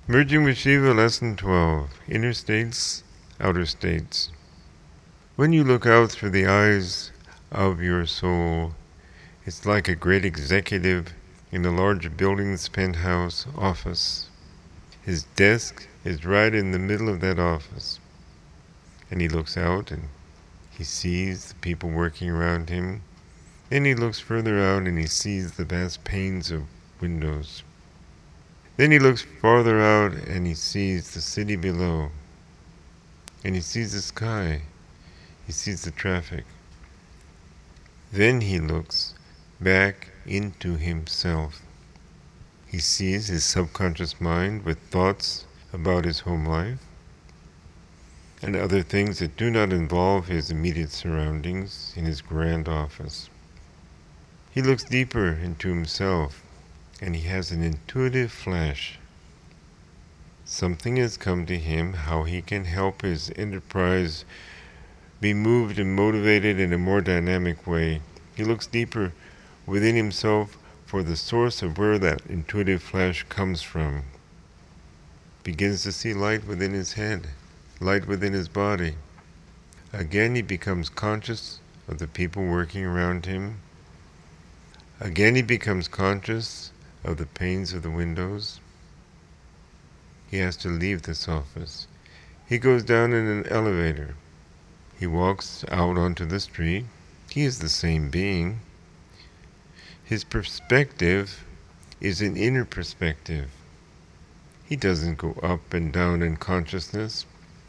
Merging with Shiva, Lesson 12. Inner States, Outer States. When you look out through the eyes of your soul, it's like a great executive in a large building's penthouse office. His desk is right in the middle of that office. And he looks out and he sees the people working around him. Then he looks further out and he sees the vast panes of windows. Then he looks farther out and he sees the city below. And he sees the sky. He sees the traffic. Then he looks back into himself. He sees his subconscious mind with thoughts about his home life and other things that do not involve his immediate surroundings in his grand office. He looks deeper into himself, and he has an intuitive flash. Something has come to him how he can help his enterprise be moved and motivated in a more dynamic way. He looks deeper within himself for the source of where that intuitive flash comes from. Begins to see light within his head, light within his body. Again he becomes conscious of the people working around him. Again he becomes conscious of the panes of the windows. He has to leave this office. He goes down in an elevator. He walks out onto the street. He is the same being. His perspective is an inner perspective. He doesn't go up and down in consciousness.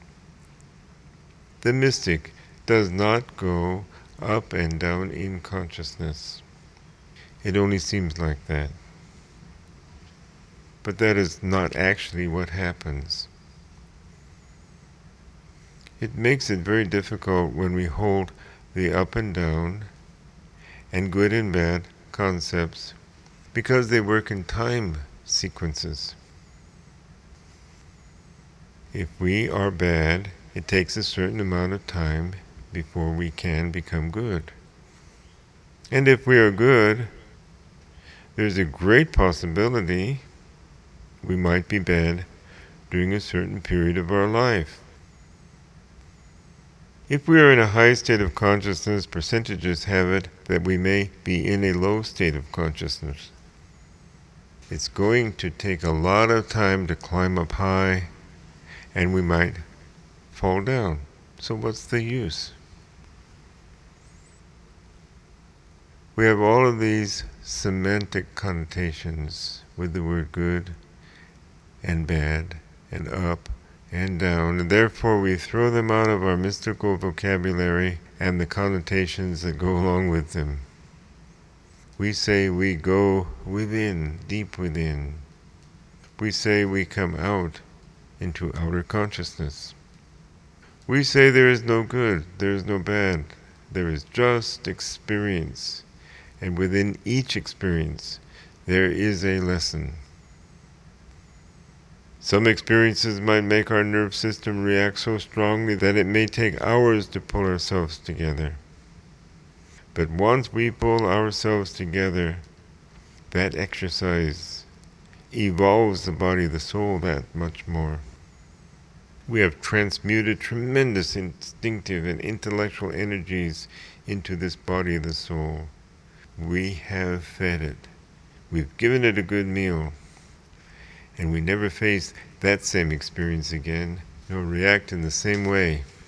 The mystic does not go up and down in consciousness. It only seems like that. But that is not actually what happens. It makes it very difficult when we hold the up and down and good and bad concepts because they work in time sequences. If we are bad, it takes a certain amount of time before we can become good. And if we are good, there's a great possibility we might be bad during a certain period of our life. If we are in a high state of consciousness, percentages have it that we may be in a low state of consciousness. It's going to take a lot of time to climb up high, and we might fall down. So what's the use? We have all of these semantic connotations with the word good and bad and up and down, and therefore we throw them out of our mystical vocabulary and the connotations that go along with them. We say we go within, deep within. We say we come out into outer consciousness. We say there is no good, there is no bad, there is just experience. And within each experience, there is a lesson. Some experiences might make our nerve system react so strongly that it may take hours to pull ourselves together. But once we pull ourselves together, that exercise evolves the body, the soul, that much more. We have transmuted tremendous instinctive and intellectual energies into this body of the soul. We have fed it. We've given it a good meal. And we never face that same experience again, nor react in the same way.